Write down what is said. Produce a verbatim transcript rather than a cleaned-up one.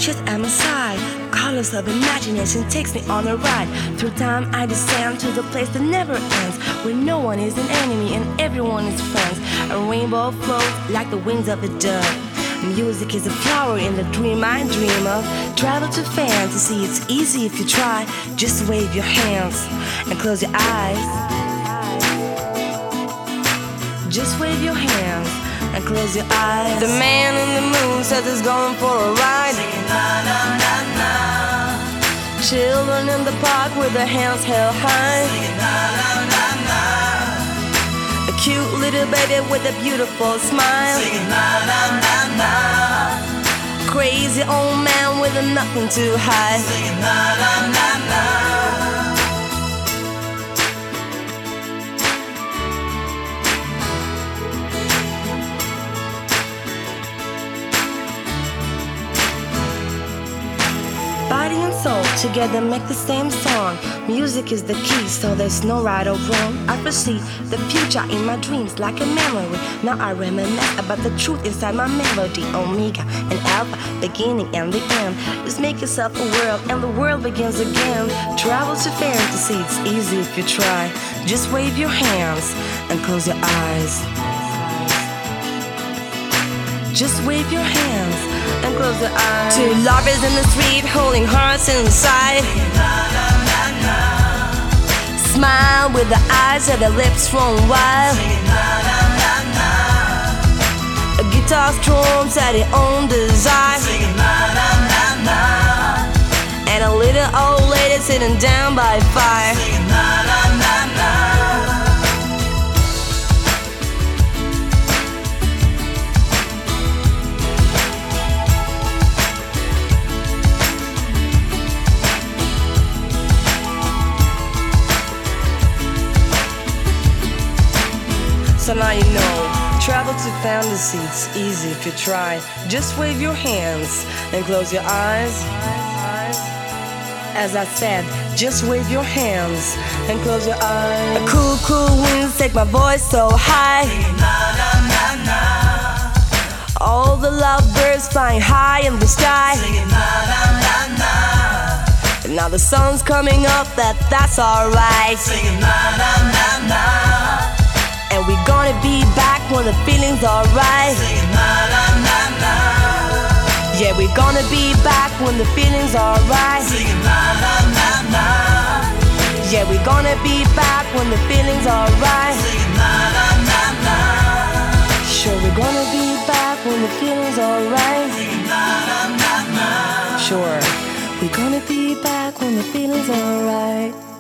just at my side. Colors of imagination takes me on a ride. Through time I descend to the place that never ends, where no one is an enemy and everyone is friends. A rainbow flows like the wings of a dove. Music is a flower in the dream I dream of. Travel to fantasy, it's easy if you try. Just wave your hands and close your eyes. Just wave your hands and close your eyes. The man in the moon says he's going for a ride. Singing la la la la. Children in the park with their hands held high. Singing la la la la. A cute little baby with a beautiful smile. Singing la la la la. Crazy old man with a nothing to hide. Singing la la la la. Body and soul together make the same song. Music is the key, so there's no right or wrong. I foresee the future in my dreams like a memory. Now I reminisce about the truth inside my melody. Omega and Alpha, beginning and the end. Just make yourself a world and the world begins again. Travel to fantasy, it's easy if you try. Just wave your hands and close your eyes. Just wave your hands and close your eyes. Two lovers in the street holding hearts inside. Smile with the eyes and the lips run wild. A guitar strums at their own desire. And a little old lady sitting down by fire. So now you know, travel to fantasy, it's easy if you try. Just wave your hands and close your eyes. As I said, just wave your hands and close your eyes. A cool, cool winds take my voice so high. All the lovebirds flying high in the sky. And now the sun's coming up, that that's alright. And we're gonna be back when the feeling's alright. Yeah, we're gonna be back when the feeling's alright. Yeah, we're gonna be back when the feeling's alright. Sure, we're gonna be back when the feeling's alright. Sure, we're gonna be back when the feeling's alright.